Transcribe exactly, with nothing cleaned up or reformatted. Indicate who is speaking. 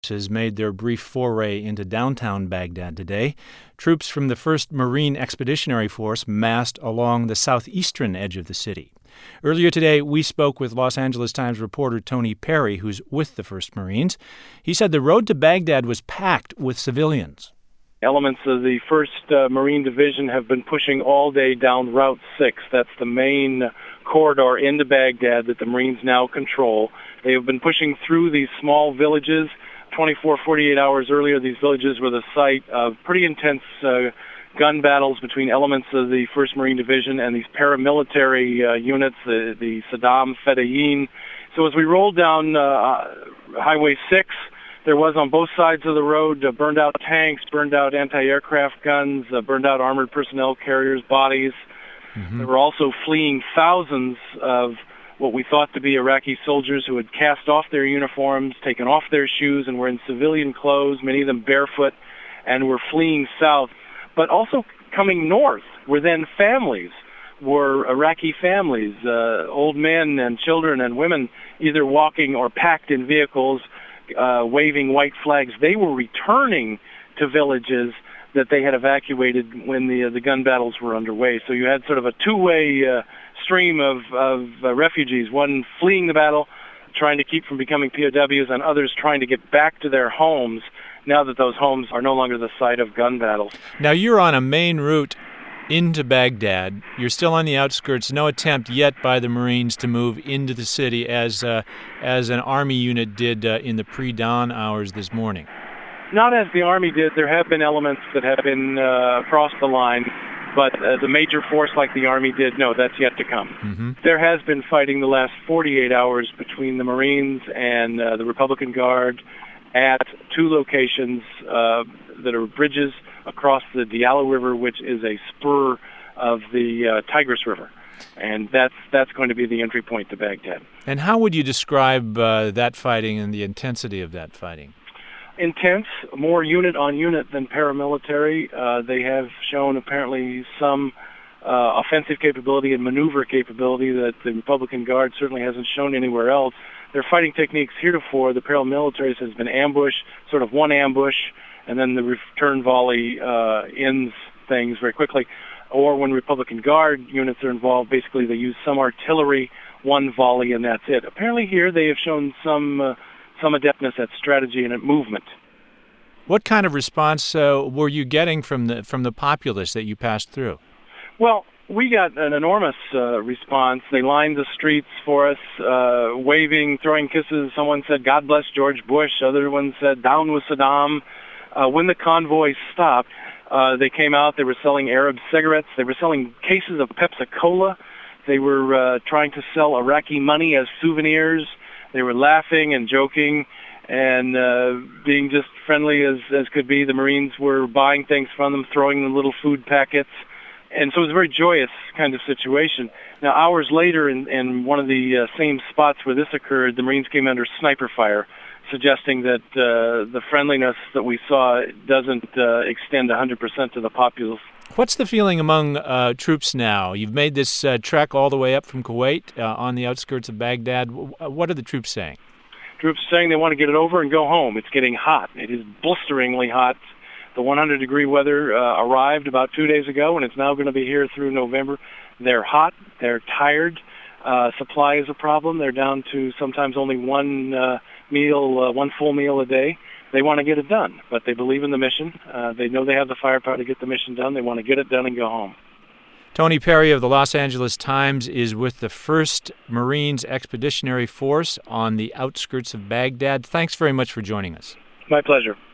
Speaker 1: has made their brief foray into downtown Baghdad today. Troops from the first Marine Expeditionary Force massed along the southeastern edge of the city. Earlier today, we spoke with Los Angeles Times reporter Tony Perry, who's with the first Marines. He said the road to Baghdad was packed with civilians.
Speaker 2: Elements of the first uh, Marine Division have been pushing all day down Route six. That's the main corridor into Baghdad that the Marines now control. They have been pushing through these small villages. twenty-four, forty-eight hours earlier, these villages were the site of pretty intense uh, gun battles between elements of the first Marine Division and these paramilitary uh, units, the, the Saddam Fedayeen. So as we rolled down uh, Highway six, there was on both sides of the road uh, burned out tanks, burned out anti-aircraft guns, uh, burned out armored personnel carriers, bodies. Mm-hmm. There were also fleeing thousands of what we thought to be Iraqi soldiers who had cast off their uniforms, taken off their shoes, and were in civilian clothes, many of them barefoot, and were fleeing south. But also coming north were then families, were Iraqi families, uh, old men and children and women, either walking or packed in vehicles, uh, waving white flags. They were returning to villages that they had evacuated when the uh, the gun battles were underway. So you had sort of a two-way uh, stream of, of uh, refugees, one fleeing the battle, trying to keep from becoming P O Ws, and others trying to get back to their homes now that those homes are no longer the site of gun battles.
Speaker 1: Now, you're on a main route into Baghdad. You're still on the outskirts. No attempt yet by the Marines to move into the city as, uh, as an Army unit did uh, in the pre-dawn hours this morning.
Speaker 2: Not as the Army did. There have been elements that have been uh, across the line, but uh, the major force like the Army did, no, that's yet to come. Mm-hmm. There has been fighting the last forty-eight hours between the Marines and uh, the Republican Guard at two locations uh, that are bridges across the Diyala River, which is a spur of the uh, Tigris River. And that's that's going to be the entry point to Baghdad.
Speaker 1: And how would you describe uh, that fighting and the intensity of that fighting?
Speaker 2: Intense, more unit on unit than paramilitary. Uh, they have shown apparently some uh, offensive capability and maneuver capability that the Republican Guard certainly hasn't shown anywhere else. Their fighting techniques heretofore, the paramilitaries, has been ambush, sort of one ambush, and then the return volley uh, ends things very quickly. Or when Republican Guard units are involved, basically they use some artillery, one volley, and that's it. Apparently here they have shown some uh, some adeptness at strategy and at movement.
Speaker 1: What kind of response uh, were you getting from the from the populace that you passed through?
Speaker 2: Well, we got an enormous uh, response. They lined the streets for us, uh, waving, throwing kisses. Someone said, "God bless George Bush." Other one said, "Down with Saddam." Uh, when the convoy stopped, uh, they came out. They were selling Arab cigarettes. They were selling cases of Pepsi-Cola. They were uh, trying to sell Iraqi money as souvenirs. They were laughing and joking and uh, being just friendly as, as could be. The Marines were buying things from them, throwing them little food packets. And so it was a very joyous kind of situation. Now, hours later, in, in one of the uh, same spots where this occurred, the Marines came under sniper fire, suggesting that uh, the friendliness that we saw doesn't uh, extend one hundred percent to the populace.
Speaker 1: What's the feeling among uh, troops now? You've made this uh, trek all the way up from Kuwait uh, on the outskirts of Baghdad. What are the troops saying?
Speaker 2: Troops saying they want to get it over and go home. It's getting hot. It is blisteringly hot. The one hundred degree weather uh, arrived about two days ago, and it's now going to be here through November. They're hot. They're tired. Uh, supply is a problem. They're down to sometimes only one uh, meal, uh, one full meal a day. They want to get it done, but they believe in the mission. Uh, they know they have the firepower to get the mission done. They want to get it done and go home.
Speaker 1: Tony Perry of the Los Angeles Times is with the first Marines Expeditionary Force on the outskirts of Baghdad. Thanks very much for joining us.
Speaker 2: My pleasure.